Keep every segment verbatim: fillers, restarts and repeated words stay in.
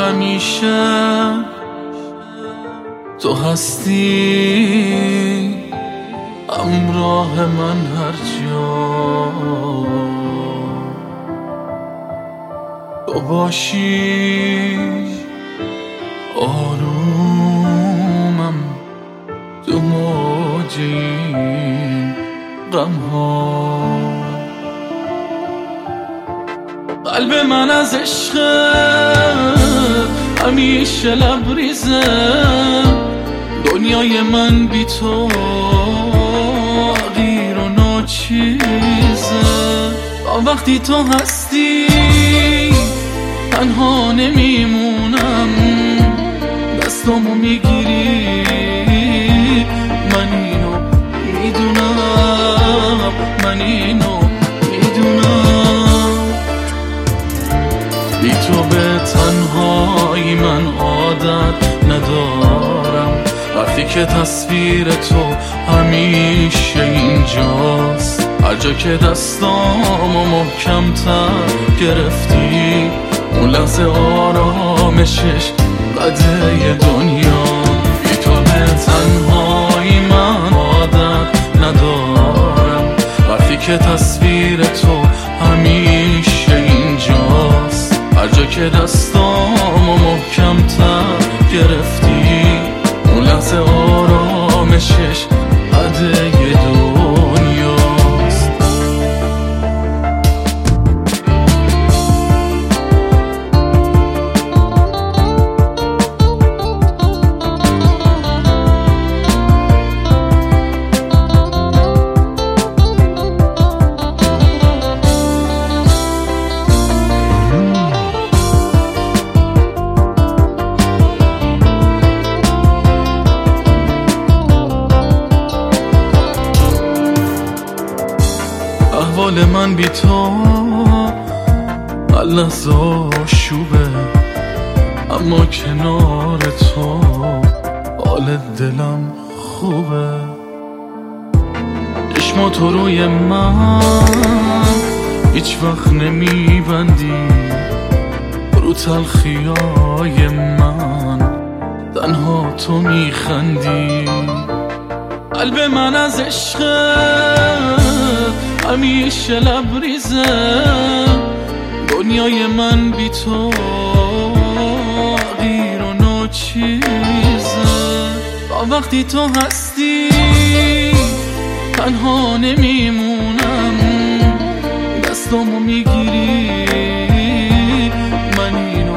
همیشه تو هستی همراه من هر جا تو باشی آرومم تو موج این غم ها. قلب من از عشق همیشه لبریزه، دنیای من بی تو غیر و ناچیزه. تا وقتی تو هستی تنها نمیمونم، دستامو میگیری من اینو میدونم، من اینو میدونم. بی تو به تنهایی من عادت ندارم، وقتی که تصویر تو همیشه اینجاست. هر جا که دستامو محکم‌تر گرفتی اون لحظه آرامشش قده دنیا. بی تو به تنهایی من عادت ندارم، وقتی که تصویر تو همیشه اینجاست. هر جا که دستامو محکم‌تر گرفتی اون لحظه آرامشش قده دنیاست. احوال من بی تو لحظه آشوبه، اما کنار تو حال دلم خوبه. چشما تو روی من هیچ وقت نمیبندی، رو تلخیای من تنها تو میخندی. قلب من از عشق همیشه لبریزه، دنیای من بی تو غیر و ناچیزه. تا وقتی تو هستی تنها نمیمونم، دستامو میگیری من اینو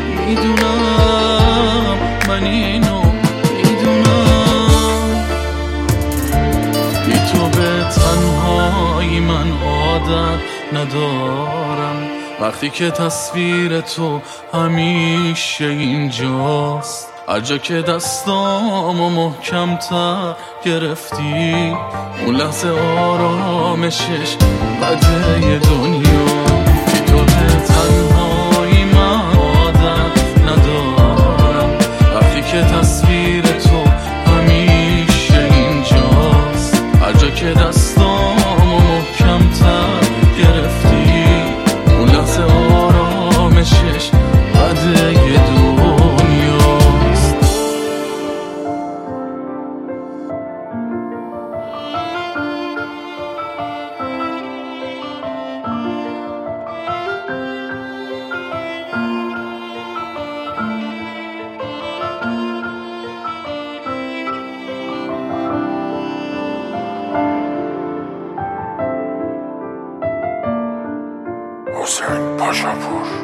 میدونم، من اینو میدونم. بی تو به تنهایی من عادت ندارم، وقتی که تصویر تو همیشه اینجاست. هر جا که دستامو محکم‌تر گرفتی اون لحظه آرامشش قده دنیا. بی تو به تنهایی من عادت ندارم، وقتی که تصویر تو همیشه اینجاست. هر جا که دستامو محکم‌تر گرفتی اون لحظه آرامشش قده دنیاست. حسین پاشاپور.